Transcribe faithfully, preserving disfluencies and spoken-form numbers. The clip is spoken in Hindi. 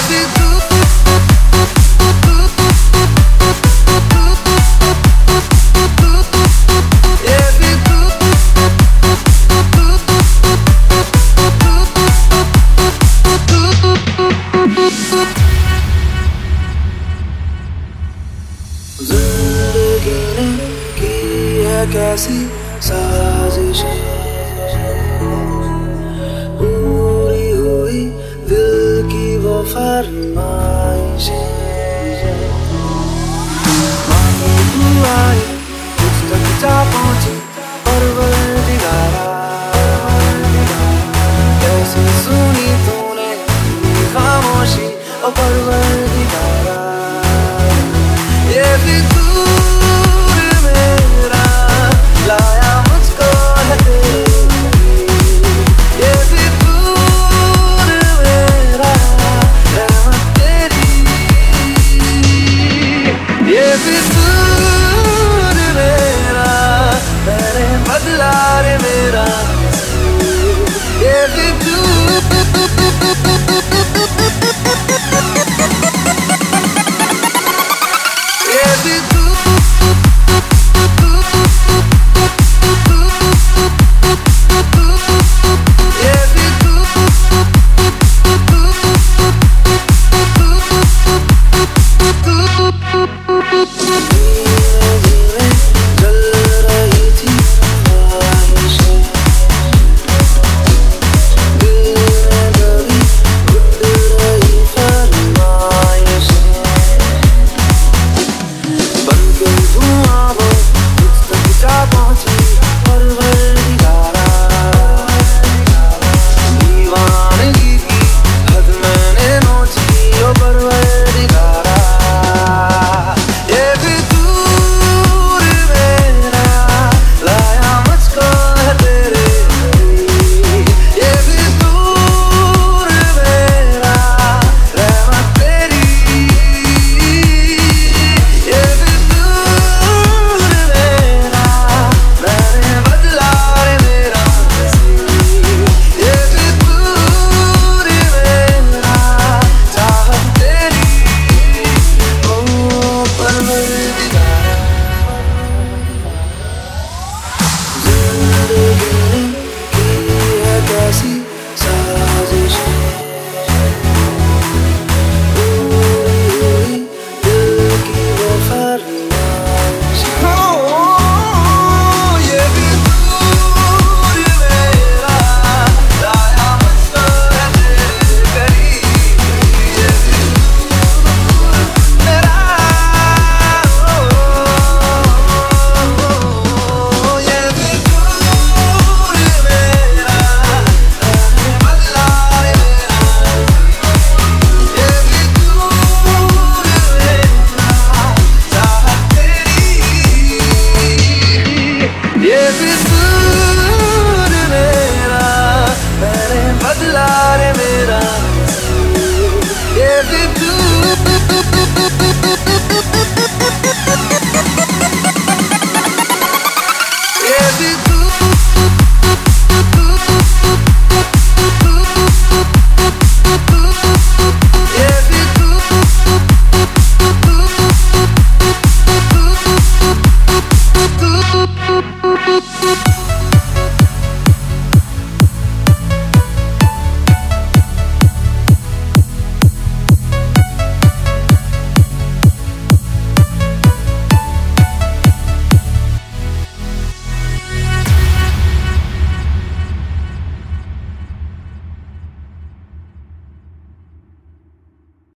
जिंदगी ने की है कैसी साजिशें, पूरी हुई दिल की वो फरमाइशें। मानो तू आई कुछ तक जा पहुंची परवरदिगारा, कैसे सुनी तूने खामोशी ओ परवरदिगारा। ये फितूर मेरा लाया मुझको है तेरी, ये फितूर मेरा रहमत तेरी, ये फितूर मेरा मैंने बदला रे मेरा, ये फितूर bदला रे मेरा, ये फितूर